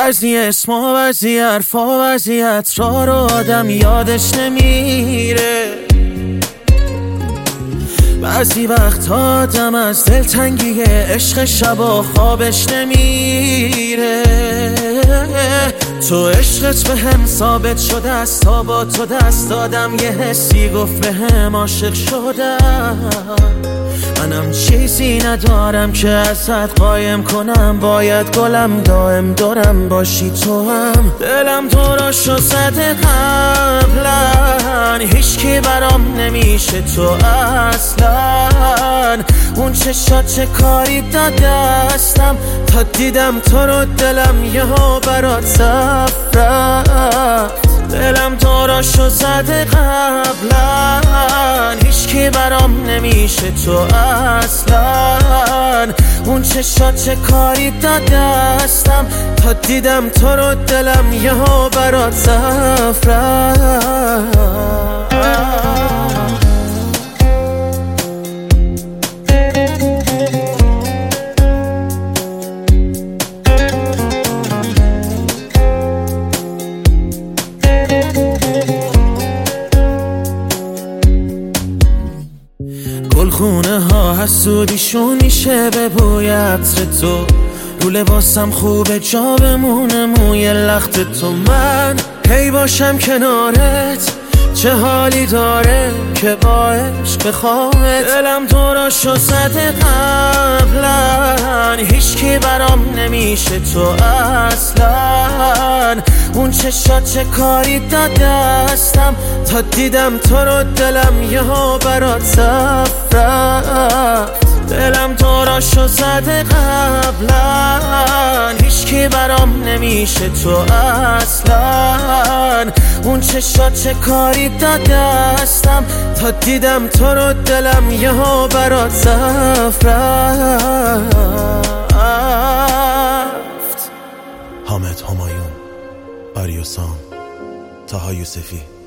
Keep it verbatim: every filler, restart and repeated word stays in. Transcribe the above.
بعضی اسما بعضی حرفا بعضی عطرا رو آدم یادش نمیره. بعضی وقت آدم از دلتنگی عشق شبا خوابش نمیره. تو عشقت به هم ثابت شده است، تا با تو دست دادم یه حسی گفت به هم عاشق شدم. منم چیزی ندارم که ازت قایم کنم، باید گلم دائم دورم باشی تو هم. دلم تو را شو زده قبلا، هیچ کی برام نمیشه تو اصلا. اون چشات چه کاری دادستم، تا دیدم تو رو دلم یهو برات صف رفت. دلم تو را شو زده قبلا، هیچ کی برام نمیشه تو اصلا. اون چشات چه کاری دادستم، تا دیدم تو رو دلم یهو برات صف رفت. گلخونه ها حسودیشون میشه به بوی عطر تو، رو لباسم خوبه جا بمونه موی لخت تو. من هی باشم کنارت چه حالی داره که با عشق بخوامت. دلم تو را شو زده قبلا، هیچ کی برام نمیشه تو اصلا. اون چشات چه کاری دادستم، تا دیدم تو رو دلم یهو برات صف رفت. دلم تو را شو زده قبلا، هیچ کی برام نمیشه تو اصلا. اون چشات چه کاری دادستم، تا دیدم تو رو دلم یهو برات صف رفت. حامد همایون، آریوسام، طاها یوسفی.